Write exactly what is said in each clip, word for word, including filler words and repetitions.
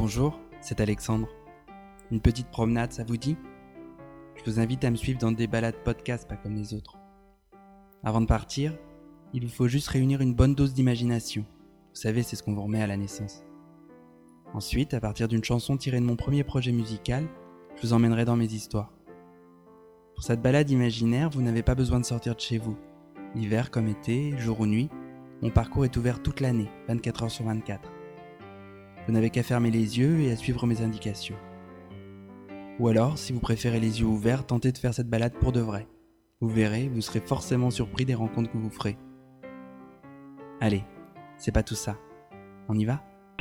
Bonjour, c'est Alexandre. Une petite promenade, ça vous dit ? Je vous invite à me suivre dans des balades podcast pas comme les autres. Avant de partir, il vous faut juste réunir une bonne dose d'imagination. Vous savez, c'est ce qu'on vous remet à la naissance. Ensuite, à partir d'une chanson tirée de mon premier projet musical, je vous emmènerai dans mes histoires. Pour cette balade imaginaire, vous n'avez pas besoin de sortir de chez vous. Hiver comme été, jour ou nuit, mon parcours est ouvert toute l'année, vingt-quatre heures sur vingt-quatre. Vous n'avez qu'à fermer les yeux et à suivre mes indications. Ou alors, si vous préférez les yeux ouverts, tentez de faire cette balade pour de vrai. Vous verrez, vous serez forcément surpris des rencontres que vous ferez. Allez, c'est pas tout ça. On y va ?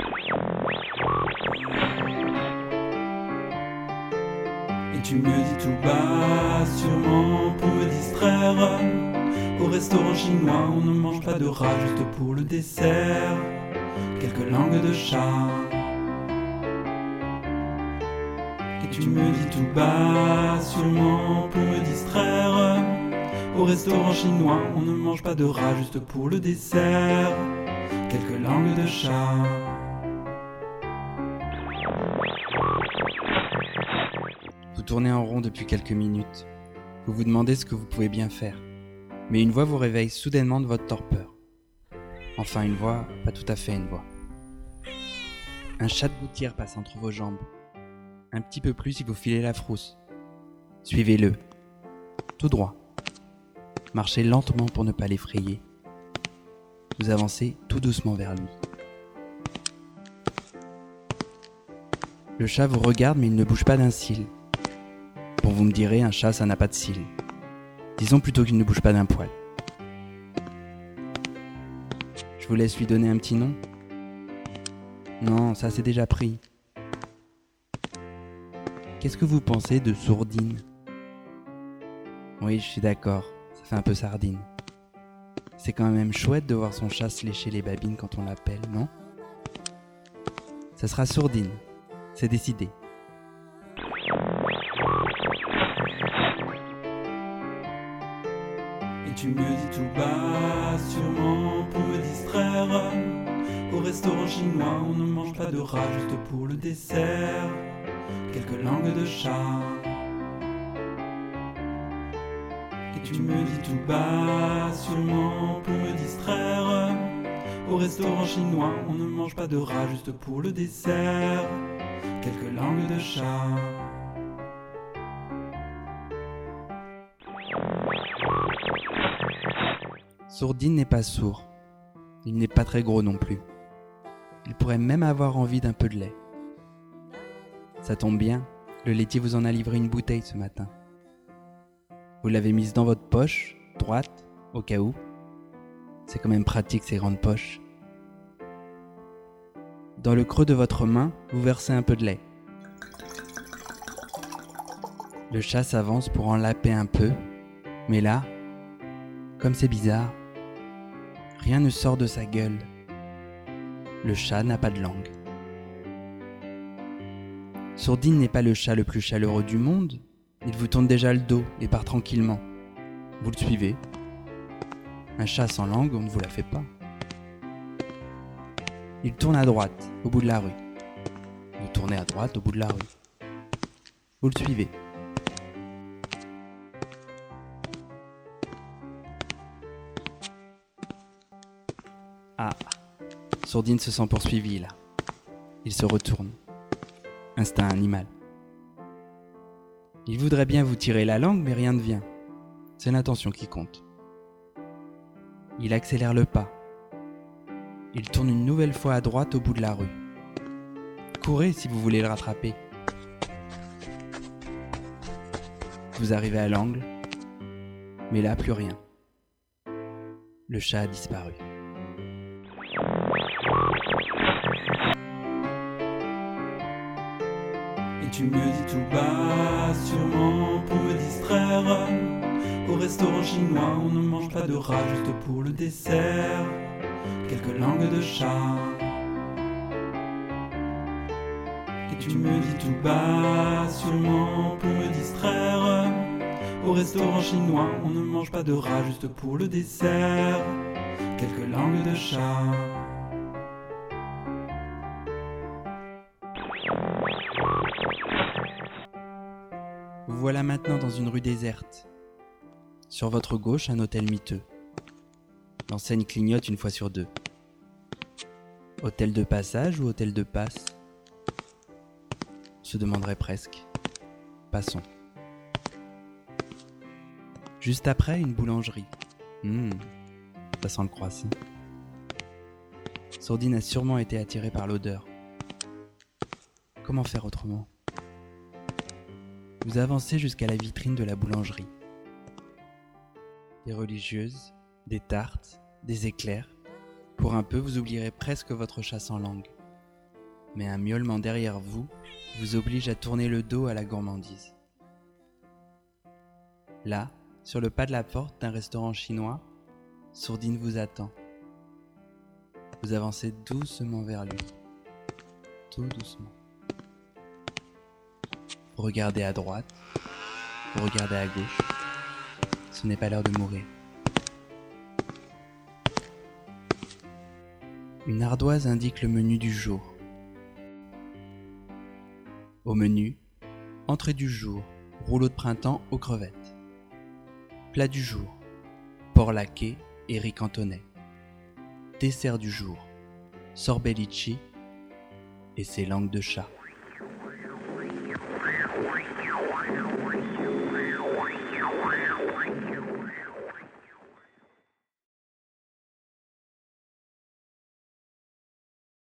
Et tu me dis tout bas, sûrement pour me distraire. Au restaurant chinois, on ne mange pas de rat juste pour le dessert. Quelques langues de chat. Et tu me dis tout bas, sûrement pour me distraire. Au restaurant chinois, on ne mange pas de rat juste pour le dessert. Quelques langues de chat. Vous tournez en rond depuis quelques minutes. Vous vous demandez ce que vous pouvez bien faire. Mais une voix vous réveille soudainement de votre torpeur. Enfin une voix, pas tout à fait une voix. Un chat de gouttière passe entre vos jambes. Un petit peu plus si vous filez la frousse. Suivez-le. Tout droit. Marchez lentement pour ne pas l'effrayer. Vous avancez tout doucement vers lui. Le chat vous regarde mais il ne bouge pas d'un cil. Bon, vous me direz, un chat ça n'a pas de cils. Disons plutôt qu'il ne bouge pas d'un poil. Je vous laisse lui donner un petit nom ? Non, ça c'est déjà pris. Qu'est-ce que vous pensez de Sourdine ? Oui, je suis d'accord, ça fait un peu sardine. C'est quand même chouette de voir son chat se lécher les babines quand on l'appelle, non ? Ça sera Sourdine, c'est décidé. Et tu me dis tout bas, sûrement pour me distraire. Au restaurant chinois, on ne mange pas de rat juste pour le dessert. Quelques langues de chat. Et tu me dis tout bas, sûrement pour me distraire. Au restaurant chinois, on ne mange pas de rat juste pour le dessert. Quelques langues de chat. Sourdine n'est pas sourd. Il n'est pas très gros non plus. Il pourrait même avoir envie d'un peu de lait. Ça tombe bien, le laitier vous en a livré une bouteille ce matin. Vous l'avez mise dans votre poche, droite, au cas où. C'est quand même pratique ces grandes poches. Dans le creux de votre main, vous versez un peu de lait. Le chat s'avance pour en laper un peu, mais là, comme c'est bizarre, rien ne sort de sa gueule. Le chat n'a pas de langue. Sourdine n'est pas le chat le plus chaleureux du monde. Il vous tourne déjà le dos et part tranquillement. Vous le suivez. Un chat sans langue, on ne vous la fait pas. Il tourne à droite, au bout de la rue. Vous tournez à droite, au bout de la rue. Vous le suivez. Ah, Sourdine se sent poursuivi là. Il se retourne. Instinct animal. Il voudrait bien vous tirer la langue, mais rien ne vient. C'est l'intention qui compte. Il accélère le pas. Il tourne une nouvelle fois à droite au bout de la rue. Courez si vous voulez le rattraper. Vous arrivez à l'angle, mais là plus rien. Le chat a disparu. Et tu me dis tout bas, sûrement pour me distraire. Au restaurant chinois, on ne mange pas de rat juste pour le dessert. Quelques langues de chat. Et tu me dis tout bas, sûrement pour me distraire. Au restaurant chinois, on ne mange pas de rat juste pour le dessert. Quelques langues de chat. voilà maintenant dans une rue déserte. Sur votre gauche, un hôtel miteux. L'enseigne clignote une fois sur deux. Hôtel de passage ou hôtel de passe ? On se demanderait presque. Passons. Juste après, une boulangerie. Hum, ça sent le croissant. Sourdine a sûrement été attirée par l'odeur. Comment faire autrement ? Vous avancez jusqu'à la vitrine de la boulangerie. Des religieuses, des tartes, des éclairs. Pour un peu, vous oublierez presque votre chat sans langue. Mais un miaulement derrière vous vous oblige à tourner le dos à la gourmandise. Là, sur le pas de la porte d'un restaurant chinois, Sourdine vous attend. Vous avancez doucement vers lui. Tout doucement. Vous regardez à droite, vous regardez à gauche. Ce n'est pas l'heure de mourir. Une ardoise indique le menu du jour. Au menu, entrée du jour, rouleau de printemps aux crevettes. Plat du jour, porc laqué et riz cantonais. Dessert du jour, sorbet litchi et ses langues de chat.